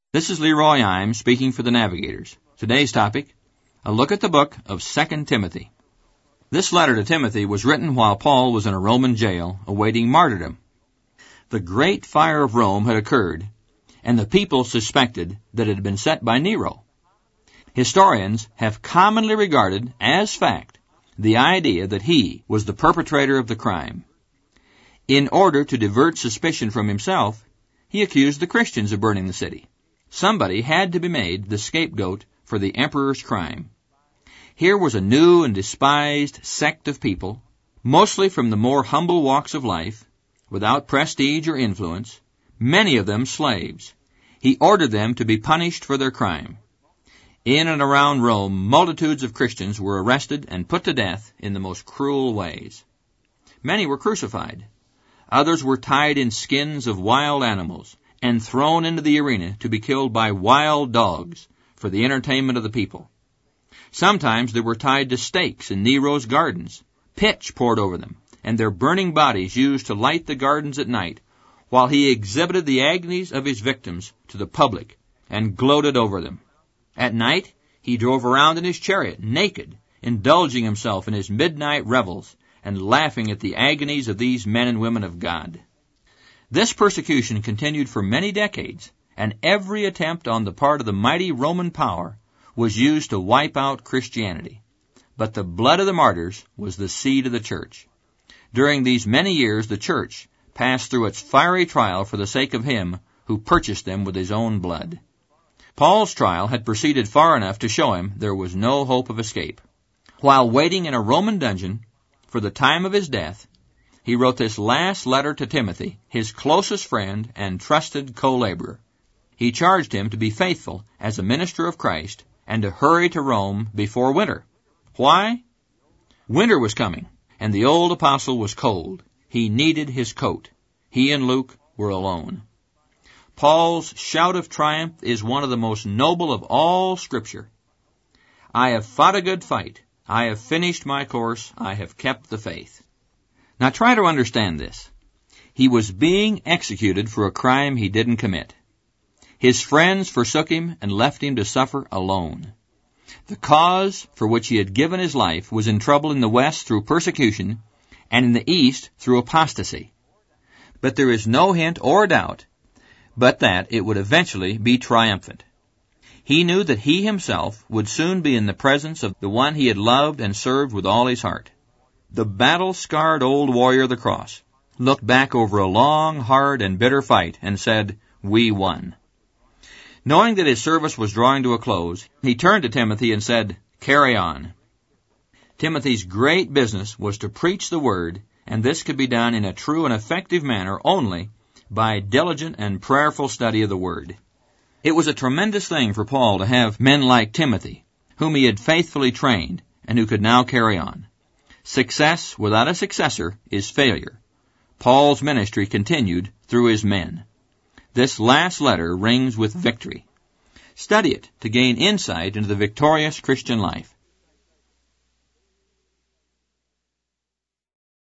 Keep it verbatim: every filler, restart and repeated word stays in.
This is Leroy Imes speaking for the Navigators. Today's topic, a look at the book of Second Timothy. This letter to Timothy was written while Paul was in a Roman jail awaiting martyrdom. The great fire of Rome had occurred, and the people suspected that it had been set by Nero. Historians have commonly regarded as fact the idea that he was the perpetrator of the crime. In order to divert suspicion from himself, he accused the Christians of burning the city. Somebody had to be made the scapegoat for the emperor's crime. Here was a new and despised sect of people, mostly from the more humble walks of life, without prestige or influence, many of them slaves. He ordered them to be punished for their crime. In and around Rome, multitudes of Christians were arrested and put to death in the most cruel ways. Many were crucified. Others were tied in skins of wild animals and thrown into the arena to be killed by wild dogs for the entertainment of the people. Sometimes they were tied to stakes in Nero's gardens, pitch poured over them, and their burning bodies used to light the gardens at night, while he exhibited the agonies of his victims to the public and gloated over them. At night, he drove around in his chariot, naked, indulging himself in his midnight revels and laughing at the agonies of these men and women of God. This persecution continued for many decades, and every attempt on the part of the mighty Roman power was used to wipe out Christianity. But the blood of the martyrs was the seed of the church. During these many years, the church passed through its fiery trial for the sake of him who purchased them with his own blood. Paul's trial had proceeded far enough to show him there was no hope of escape. While waiting in a Roman dungeon for the time of his death, he wrote this last letter to Timothy, his closest friend and trusted co-laborer. He charged him to be faithful as a minister of Christ and to hurry to Rome before winter. Why? Winter was coming, and the old apostle was cold. He needed his coat. He and Luke were alone. Paul's shout of triumph is one of the most noble of all Scripture. I have fought a good fight. I have finished my course. I have kept the faith. Now try to understand this. He was being executed for a crime he didn't commit. His friends forsook him and left him to suffer alone. The cause for which he had given his life was in trouble in the West through persecution and in the East through apostasy. But there is no hint or doubt but that it would eventually be triumphant. He knew that he himself would soon be in the presence of the one he had loved and served with all his heart. The battle-scarred old warrior of the cross looked back over a long, hard, and bitter fight and said, "We won." Knowing that his service was drawing to a close, he turned to Timothy and said, "Carry on." Timothy's great business was to preach the word, and this could be done in a true and effective manner only by diligent and prayerful study of the word. It was a tremendous thing for Paul to have men like Timothy, whom he had faithfully trained and who could now carry on. Success without a successor is failure. Paul's ministry continued through his men. This last letter rings with victory. Study it to gain insight into the victorious Christian life.